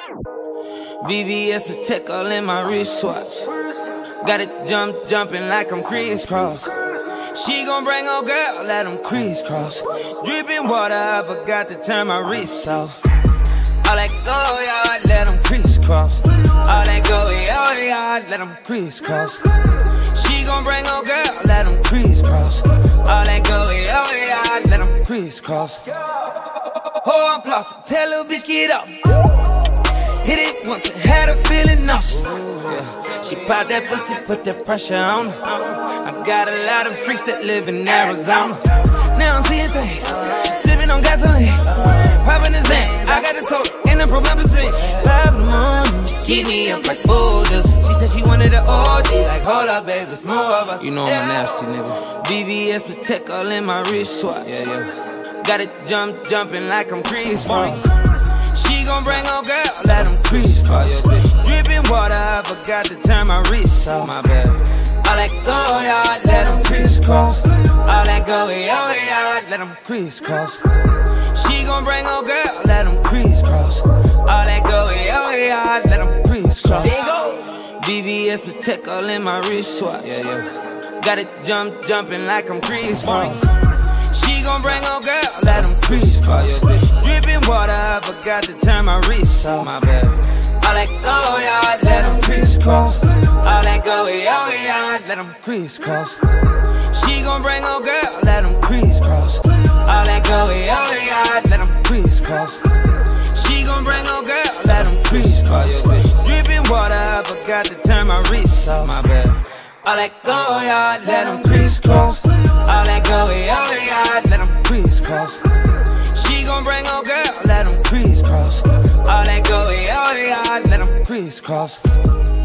VVS Protect all in my wristwatch. Got it jumping like I'm crisscross. She gon' bring old girl, let them crisscross. Dripping water, I forgot to turn my wrist off. All that go yard, let them crisscross. All that go yard, let them crisscross. She gon' bring old girl, let them crisscross. All that go yard, let them crisscross. Oh, I'm flossing, tell little bitch get up. Hit it once, had her feeling nauseous. Yeah. She popped that pussy, put that pressure on her. I got a lot of freaks that live in Arizona. Now I'm seeing things, sipping on gasoline, popping the Zan. I got the soda in the promethazine. 5 in the morning, she keep me up like boulders. She said she wanted an OG, like hold up, baby, it's more of us. You know I'm a nasty nigga. VVS Protect all in my wristwatch. Yeah. Got it jumping like I'm crisscross. She gon' bring old girl, let them crisscross. Dripping water, I forgot to turn my wrist off. My bad. All that go yard, let them crisscross. All that go yard, let them crisscross. She gon' bring old girl, let them crisscross. All that go yard, let them crisscross. VVS Protect all in my wristwatch. Yeah. Got it jumping like I'm crisscross. She gon' bring old girl, let them crisscross. Dripping water, I forgot to turn my wrist off. My bad. All that go yard, let them crisscross. All that go yard, let them crisscross. She gon' bring old girl, let them crisscross. All that go yard, let them crisscross. She gon' bring old girl, let them crisscross. Dripping water, I forgot to turn my wrist off. My bad. All that go yard, let them crisscross. All that go yard, let them crisscross. She gon' bring old girl, let them crisscross. All that go yard, let them crisscross.